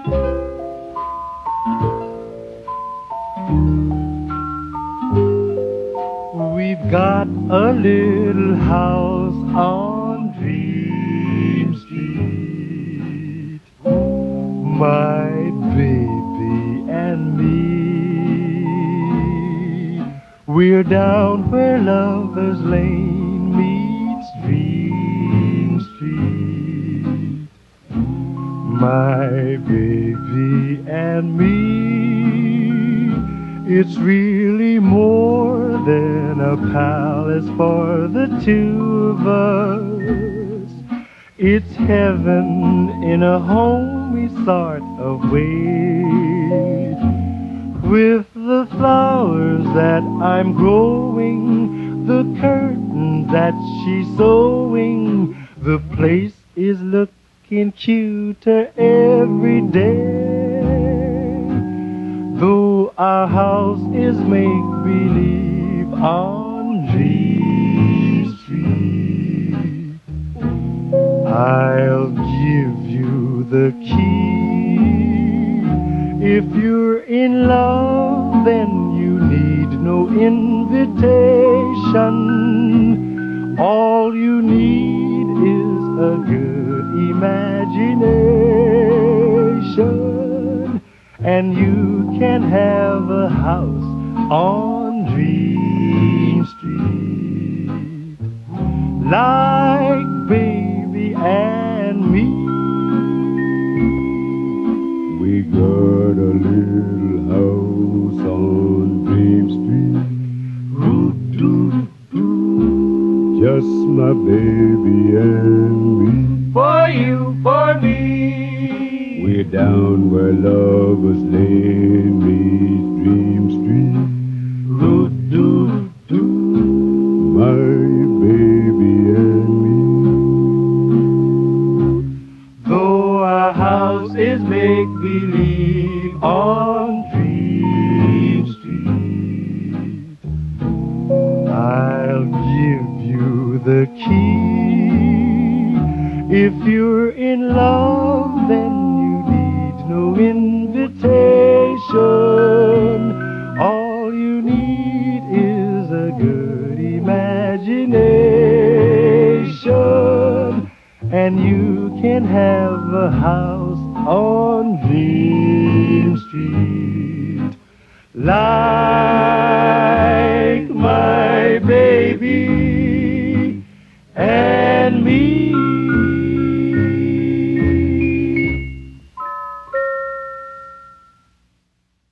We've got a little house on Dream Street, my baby and me. We're down where Lover's Lane meets Dream Street, my baby and me. It's really more than a palace for the two of us. It's heaven in a homey sort of way, with the flowers that I'm growing, the curtains that she's sewing. The place is looking cuter every day. Though our house is make-believe on Dream Street, I'll give you the key. If you're in love, then you need no invitation. All you need is a good imagination, and you can have a house on Dream Street, like baby and me. We got a little house on Dream Street, Roo-doo-doo, just my baby and me. for you, for me. We're down where Lover's Lane meets Dream Street, Roo-doo-doo, my baby and me. though our house is make-believe on Dream Street, I'll give you the key. If you're in love, then you need no invitation. All you need is a good imagination, and you can have a house on Dream Street, like